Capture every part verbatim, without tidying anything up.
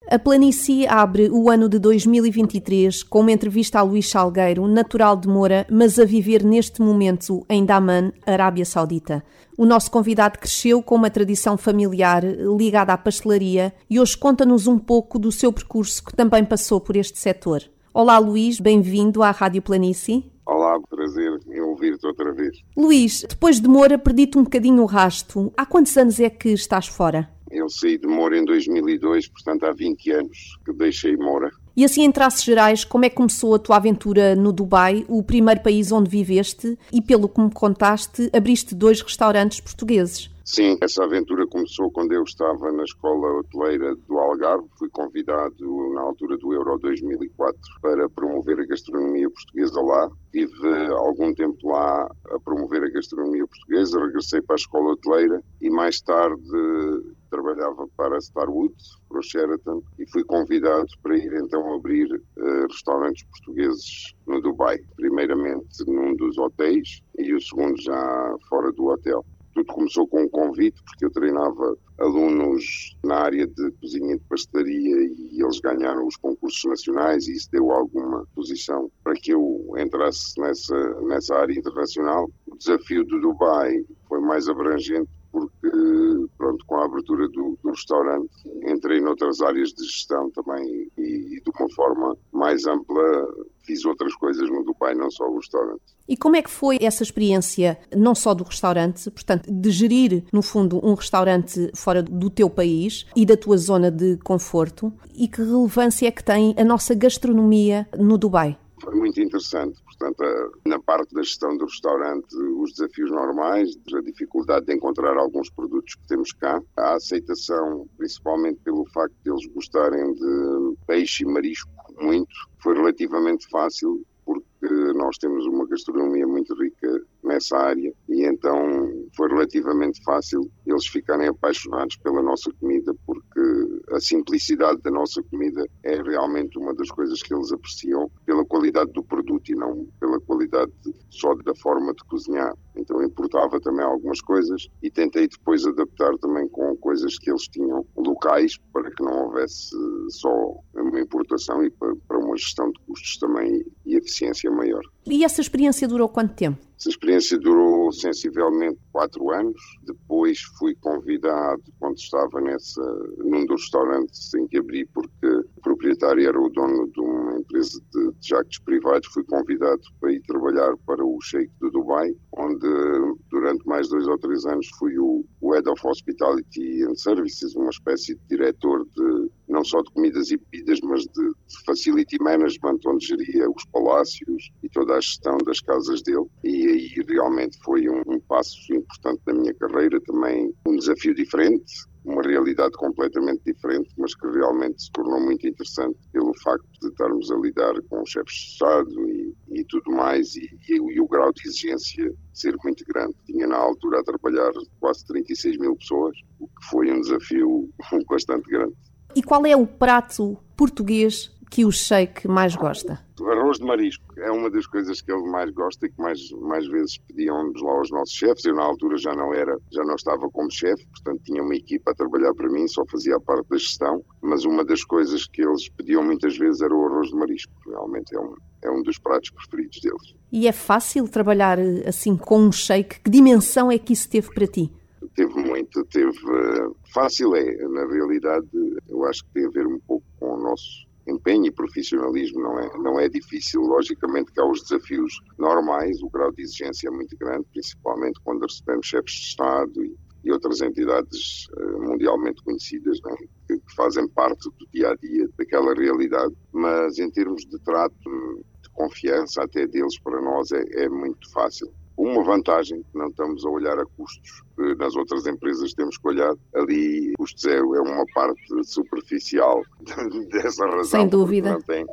A Planície abre o ano de dois mil e vinte e três com uma entrevista a Luís Salgueiro, natural de Moura, mas a viver neste momento em Daman, Arábia Saudita. O nosso convidado cresceu com uma tradição familiar ligada à pastelaria e hoje conta-nos um pouco do seu percurso que também passou por este setor. Olá Luís, bem-vindo à Rádio Planície. Olá, prazer em ouvir-te outra vez. Luís, depois de Moura perdi-te um bocadinho o rasto. Há quantos anos é que estás fora? Eu saí de Moura em dois mil e dois, portanto há vinte anos que deixei Moura. E assim, em traços gerais, como é que começou a tua aventura no Dubai, o primeiro país onde viveste e, pelo que me contaste, abriste dois restaurantes portugueses? Sim, essa aventura começou quando eu estava na escola hoteleira do Algarve. Fui convidado na altura do Euro dois mil e quatro para promover a gastronomia portuguesa lá. Tive algum tempo lá a promover a gastronomia portuguesa, regressei para a escola hoteleira e mais tarde trabalhava para a Starwood, para o Sheraton, e fui convidado para ir então abrir uh, restaurantes portugueses no Dubai. Primeiramente num dos hotéis e o segundo já fora do hotel. Tudo começou com um convite, porque eu treinava alunos na área de cozinha e de pastelaria e eles ganharam os concursos nacionais e isso deu alguma posição para que eu entrasse nessa, nessa área internacional. O desafio do Dubai foi mais abrangente porque, pronto, com a abertura do, do restaurante, entrei noutras áreas de gestão também e, de uma forma mais ampla, fiz outras coisas no Dubai, não só o restaurante. E como é que foi essa experiência, não só do restaurante, portanto, de gerir, no fundo, um restaurante fora do teu país e da tua zona de conforto? E que relevância é que tem a nossa gastronomia no Dubai? Foi muito interessante, portanto, na parte da gestão do restaurante, os desafios normais, a dificuldade de encontrar alguns produtos que temos cá, a aceitação, principalmente pelo facto de eles gostarem de peixe e marisco muito, foi relativamente fácil, porque nós temos uma gastronomia muito rica nessa área e então foi relativamente fácil eles ficarem apaixonados pela nossa comida, porque a simplicidade da nossa comida é realmente uma das coisas que eles apreciam, pela qualidade do produto e não pela qualidade só da forma de cozinhar. Então importava também algumas coisas e tentei depois adaptar também com coisas que eles tinham locais para que não houvesse só uma importação e para uma gestão de custos também e eficiência maior. E essa experiência durou quanto tempo? Essa experiência durou sensivelmente quatro anos. Depois fui convidado, quando estava nessa, num dos restaurantes em que abri, porque o proprietário era o dono de uma empresa de, de jactos privados, fui convidado para ir trabalhar para o Sheikh de Dubai, onde durante mais dois ou três anos fui o, o Head of Hospitality and Services, uma espécie de diretor de não só de comidas e bebidas, mas de, de Facility Management, onde geria os palácios e toda a gestão das casas dele. E aí realmente foi um, um passo importante na minha carreira, também um desafio diferente, uma realidade completamente diferente, mas que realmente se tornou muito interessante pelo facto de estarmos a lidar com chefes de Estado e, e tudo mais, e, e, e o grau de exigência ser muito grande. Tinha na altura a trabalhar quase trinta e seis mil pessoas, o que foi um desafio bastante grande. E qual é o prato português que o Sheikh mais gosta? O arroz de marisco é uma das coisas que ele mais gosta e que mais, mais vezes pediam-nos lá aos nossos chefes. Eu na altura já não era, já não estava como chefe, portanto tinha uma equipa a trabalhar para mim, só fazia a parte da gestão, mas uma das coisas que eles pediam muitas vezes era o arroz de marisco. Realmente é um, é um dos pratos preferidos deles. E é fácil trabalhar assim com um Sheikh? Que dimensão é que isso teve para ti? Teve muito, teve... Fácil é, na realidade, eu acho que tem a ver um pouco com o nosso empenho e profissionalismo, não é, não é difícil. Logicamente que há os desafios normais, o grau de exigência é muito grande, principalmente quando recebemos chefes de Estado e, e outras entidades uh, mundialmente conhecidas, não é? que, que fazem parte do dia-a-dia daquela realidade, mas em termos de trato, de confiança até deles, para nós é, é muito fácil. Uma vantagem, que não estamos a olhar a custos, que nas outras empresas temos que olhar, ali custos é, é uma parte superficial dessa razão. Sem dúvida. Não tem,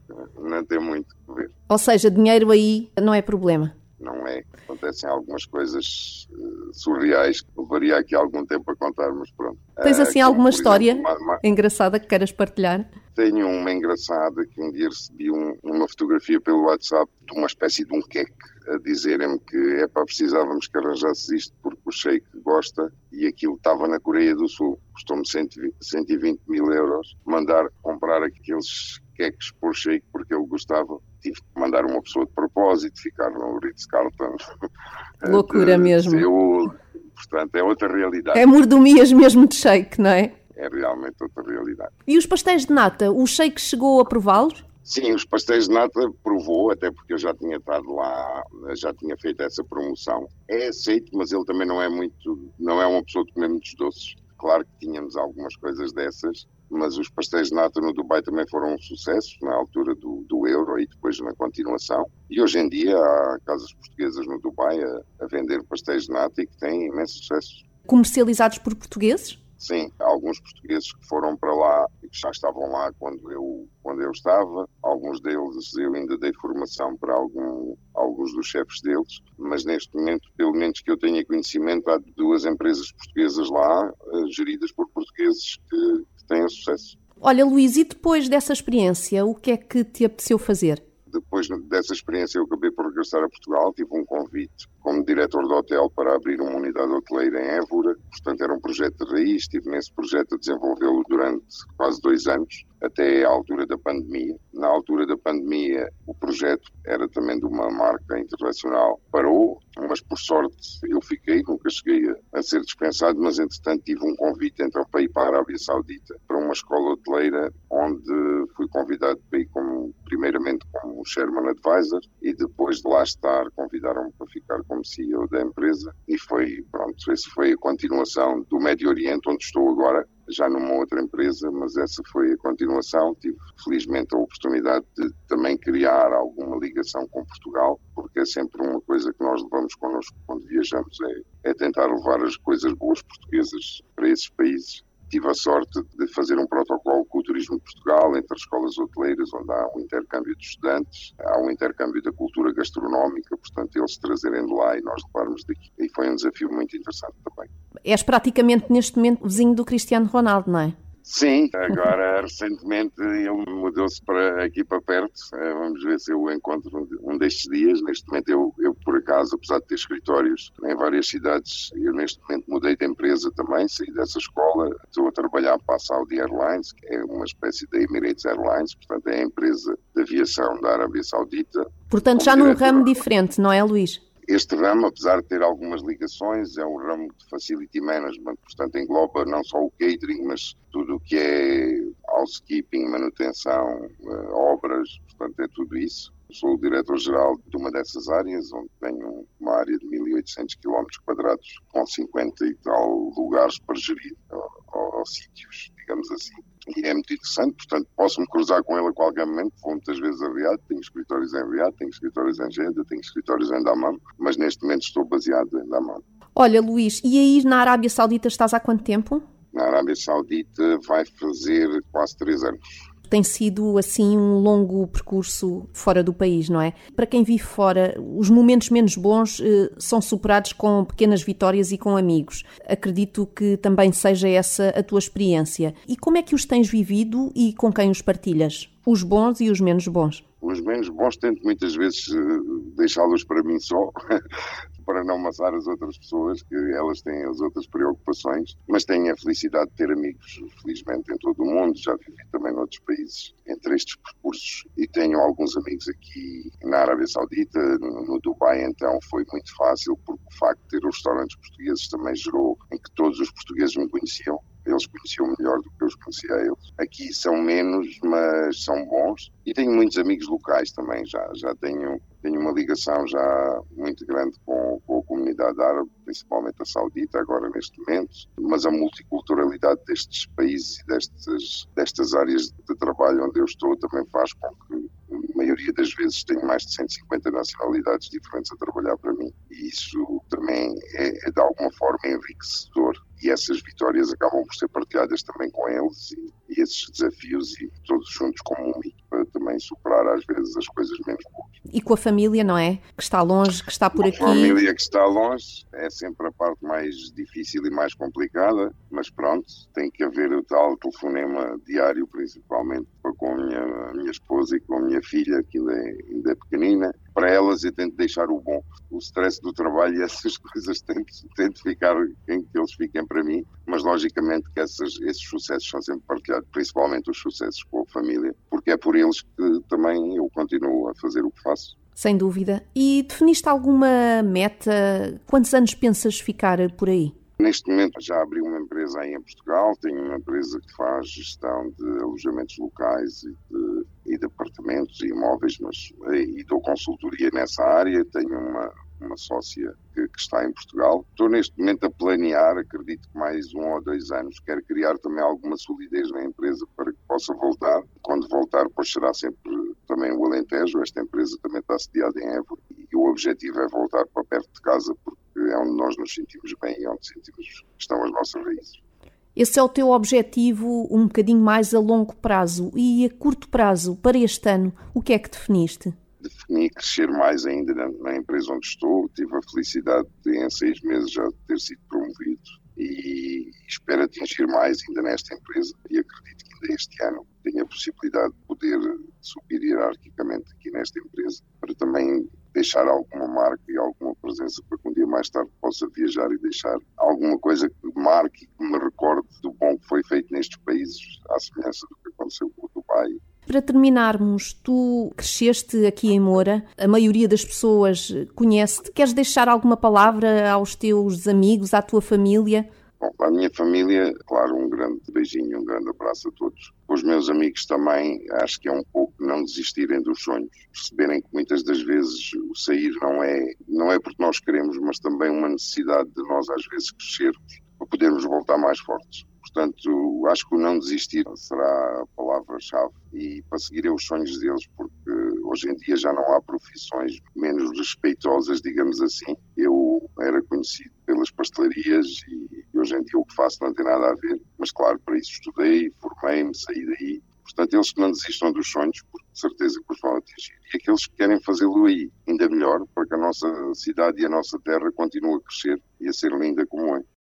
não tem muito a ver. Ou seja, dinheiro aí não é problema. Não é. Acontecem algumas coisas surreais. Levaria aqui algum tempo a contar, mas pronto. Tens assim uh, alguma história exemplo, uma, uma... engraçada que queiras partilhar? Tenho uma engraçada que um dia recebi um, uma fotografia pelo WhatsApp de uma espécie de um queque a dizerem-me que é para precisávamos que arranjasse isto porque o Sheik gosta e aquilo estava na Coreia do Sul. Custou-me cento e vinte mil euros mandar comprar aqueles queques por Sheik porque ele gostava. Tive que mandar uma pessoa de propósito, ficar no Ritz-Carlton. Loucura de, mesmo. Seul. Portanto, é outra realidade. É mordomias mesmo de Sheik, não é? É realmente outra realidade. E os pastéis de nata, o Sheik chegou a prová-los? Sim, os pastéis de nata provou, até porque eu já tinha estado lá, já tinha feito essa promoção. É aceito, mas ele também não é muito, não é uma pessoa de comer muitos doces. Claro que tínhamos algumas coisas dessas, mas os pastéis de nata no Dubai também foram um sucesso, na altura do, do euro e depois na continuação. E hoje em dia há casas portuguesas no Dubai a, a vender pastéis de nata e que têm imenso sucesso. Comercializados por portugueses? Sim, há alguns portugueses que foram para lá e que já estavam lá quando eu, quando eu estava. Alguns deles eu ainda dei formação para algum, alguns dos chefes deles, mas neste momento, pelo menos que eu tenha conhecimento, há duas empresas portuguesas lá, geridas por portugueses, que, que têm sucesso. Olha, Luís, e depois dessa experiência, o que é que te apeteceu fazer? Depois dessa experiência eu acabei por regressar a Portugal, tive um convite como diretor de hotel para abrir uma unidade hoteleira em Évora, portanto era um projeto de raiz, estive nesse projeto a desenvolvê-lo durante quase dois anos, até à altura da pandemia. Na altura da pandemia o projeto era também de uma marca internacional, parou, mas por sorte eu fiquei, nunca cheguei a, a ser dispensado, mas entretanto tive um convite então para ir para a Arábia Saudita, para uma escola hoteleira, onde fui convidado para ir como, primeiramente como Chairman Advisor e depois de lá estar convidaram-me para ficar como C E O da empresa e foi, pronto, essa foi a continuação do Médio Oriente, onde estou agora, já numa outra empresa, mas essa foi a continuação. Tive, felizmente, a oportunidade de também criar alguma ligação com Portugal, porque é sempre uma coisa que nós levamos connosco quando viajamos, é, é tentar levar as coisas boas portuguesas para esses países. Tive a sorte de fazer um protocolo com o Turismo de Portugal entre as escolas hoteleiras, onde há um intercâmbio de estudantes, há um intercâmbio da cultura gastronómica, portanto eles se trazerem de lá e nós levarmos daqui. E foi um desafio muito interessante também. És praticamente neste momento vizinho do Cristiano Ronaldo, não é? Sim, agora recentemente ele mudou-se para aqui para perto, vamos ver se eu o encontro um destes dias. Neste momento eu, eu por acaso, apesar de ter escritórios em várias cidades, eu neste momento mudei de empresa também, saí dessa escola, estou a trabalhar para a Saudi Airlines, que é uma espécie da Emirates Airlines, portanto é a empresa de aviação da Arábia Saudita. Portanto já num ramo diferente, não é, Luís? Este ramo, apesar de ter algumas ligações, é um ramo de Facility Management, portanto engloba não só o catering, mas tudo o que é housekeeping, manutenção, obras, portanto é tudo isso. Sou o diretor-geral de uma dessas áreas, onde tenho uma área de mil e oitocentos quilómetros quadrados, com cinquenta e tal lugares para gerir, ou, ou, ou sítios, digamos assim. E é muito interessante, portanto posso-me cruzar com ele a qualquer momento, vou muitas vezes a Riad, tenho escritórios em Riad, tenho escritórios em Jeddah, tenho escritórios em Dammam, mas neste momento estou baseado em Dammam. Olha, Luís, e aí na Arábia Saudita estás há quanto tempo? Na Arábia Saudita vai fazer quase três anos. Tem sido, assim, um longo percurso fora do país, não é? Para quem vive fora, os momentos menos bons eh, são superados com pequenas vitórias e com amigos. Acredito que também seja essa a tua experiência. E como é que os tens vivido e com quem os partilhas? Os bons e os menos bons? Os menos bons tento muitas vezes deixá-los para mim só, para não amassar as outras pessoas, que elas têm as outras preocupações, mas tenho a felicidade de ter amigos, felizmente, em todo o mundo. Já vivi também noutros países entre estes percursos e tenho alguns amigos aqui na Arábia Saudita, no, no Dubai, então foi muito fácil, porque o facto de ter os restaurantes portugueses também gerou em que todos os portugueses me conheciam. Eles conheciam melhor do que eu os conhecia a eles. Aqui são menos, mas são bons. E tenho muitos amigos locais também. Já, já tenho, tenho uma ligação já muito grande com, com a comunidade árabe, principalmente a saudita, agora neste momento. Mas a multiculturalidade destes países e destas, destas áreas de trabalho onde eu estou também faz com que a maioria das vezes tenho mais de cento e cinquenta nacionalidades diferentes a trabalhar para mim. E isso também é, é de alguma forma enriquecedor. E essas vitórias acabam por ser partilhadas também com eles e, e esses desafios e todos juntos como um mito para também superar às vezes as coisas menos boas. E com a família, não é? Que está longe, que está por a aqui. A família que está longe é sempre a parte parte mais difícil e mais complicada, mas pronto, tem que haver o tal telefonema diário, principalmente com a minha, a minha esposa e com a minha filha, que ainda é, ainda é pequenina. Para elas eu tento deixar o bom. O stress do trabalho e essas coisas tento, tento ficar, em que eles fiquem para mim, mas logicamente que essas, esses sucessos são sempre partilhados, principalmente os sucessos com a família, porque é por eles que também eu continuo a fazer o que faço. Sem dúvida. E definiste alguma meta? Quantos anos pensas ficar por aí? Neste momento já abri uma empresa aí em Portugal, tenho uma empresa que faz gestão de alojamentos locais e de, e de apartamentos e imóveis, mas e dou consultoria nessa área, tenho uma, uma sócia que, que está em Portugal. Estou neste momento a planear, acredito que mais um ou dois anos, quero criar também alguma solidez na empresa para que possa voltar. Quando voltar, pois será sempre também o Alentejo, esta empresa também está sediada em Évora e o objetivo é voltar para perto de casa, porque é onde nós nos sentimos bem e onde sentimos que estão as nossas raízes. Esse é o teu objetivo um bocadinho mais a longo prazo. E a curto prazo, para este ano, o que é que definiste? Defini crescer mais ainda na, na empresa onde estou. Tive a felicidade de, em seis meses, já ter sido promovido e espero atingir mais ainda nesta empresa e acredito que ainda este ano tenho a possibilidade de poder subir hierarquicamente aqui nesta empresa para também deixar alguma marca e alguma presença para que um dia mais tarde possa viajar e deixar alguma coisa que marque e que me recorde do bom que foi feito nestes países, à semelhança do que aconteceu com o Dubai. Para terminarmos, tu cresceste aqui em Moura, a maioria das pessoas conhece-te. Queres deixar alguma palavra aos teus amigos, à tua família? Bom, para a minha família, claro, um grande beijinho, um grande abraço a todos. Os meus amigos também, acho que é um pouco não desistirem dos sonhos, perceberem que muitas das vezes o sair não é, não é porque nós queremos, mas também uma necessidade de nós às vezes crescermos para podermos voltar mais fortes. Portanto, acho que o não desistir será a palavra-chave e para seguirem os sonhos deles, porque hoje em dia já não há profissões menos respeitosas, digamos assim. Eu era conhecido pelas pastelarias e hoje em dia o que faço não tem nada a ver, mas claro, para isso estudei, formei-me, saí daí. Portanto, eles que não desistam dos sonhos, porque de certeza que os vão atingir. E aqueles que querem fazê-lo aí, ainda melhor, para que a nossa cidade e a nossa terra continuem a crescer e a ser linda como é.